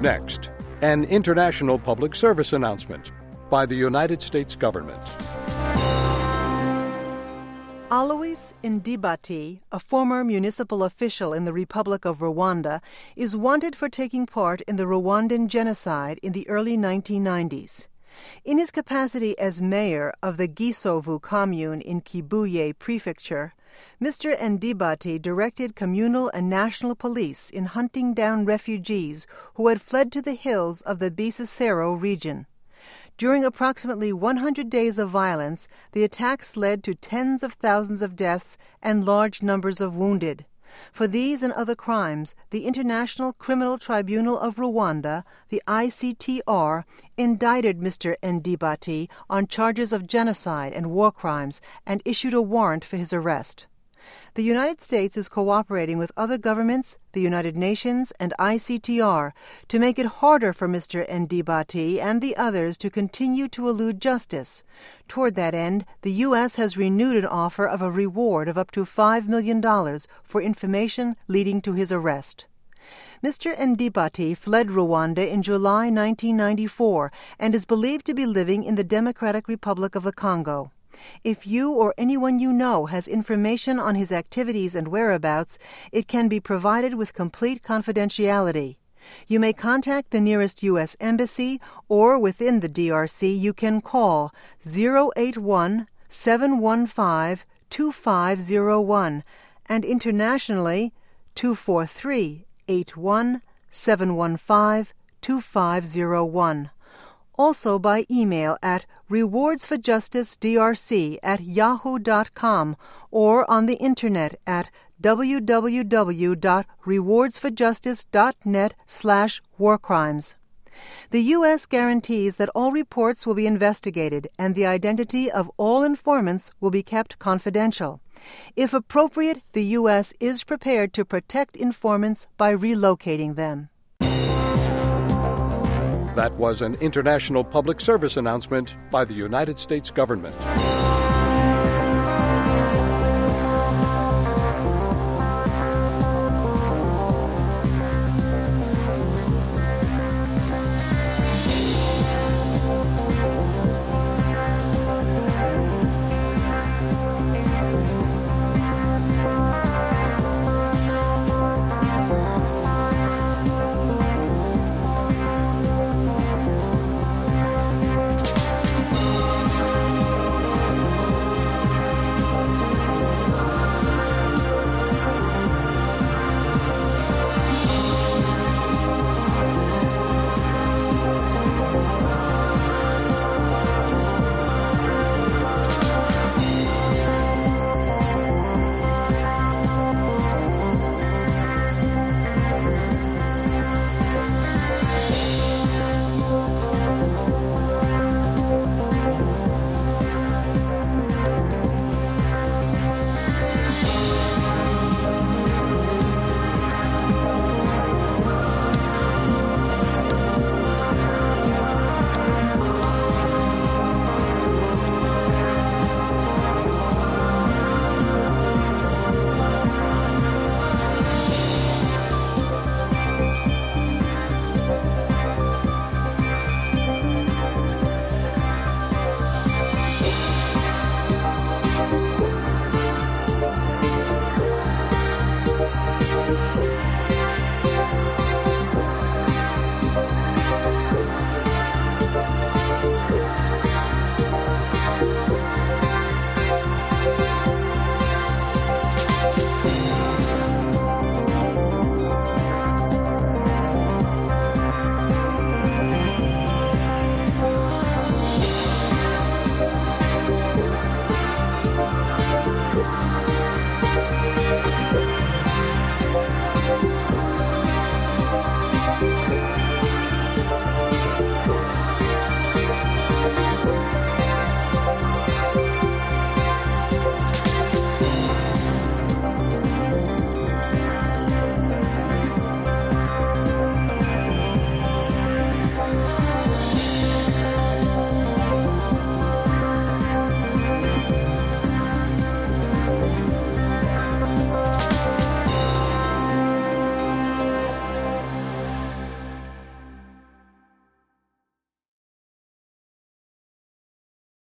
Next, an international public service announcement by the United States government. Alois Ndibati, a former municipal official in the Republic of Rwanda, is wanted for taking part in the Rwandan genocide in the early 1990s. In his capacity as mayor of the Gisovu commune in Kibuye Prefecture, Mr. Ndibati directed communal and national police in hunting down refugees who had fled to the hills of the Bisesero region. During approximately 100 days of violence, the attacks led to tens of thousands of deaths and large numbers of wounded. For these and other crimes, the International Criminal Tribunal of Rwanda, the ICTR, indicted Mr. Ndibati on charges of genocide and war crimes and issued a warrant for his arrest. The United States is cooperating with other governments, the United Nations, and ICTR to make it harder for Mr. Ndibati and the others to continue to elude justice. Toward that end, the U.S. has renewed an offer of a reward of up to $5 million for information leading to his arrest. Mr. Ndibati fled Rwanda in July 1994 and is believed to be living in the Democratic Republic of the Congo. If you or anyone you know has information on his activities and whereabouts, it can be provided with complete confidentiality. You may contact the nearest U.S. Embassy, or within the DRC you can call 081-715-2501 and internationally 243-81-715-2501. Also by email at rewardsforjusticedrc@yahoo.com or on the internet at www.rewardsforjustice.net/warcrimes. The U.S. guarantees that all reports will be investigated and the identity of all informants will be kept confidential. If appropriate, the U.S. is prepared to protect informants by relocating them. That was an international public service announcement by the United States government.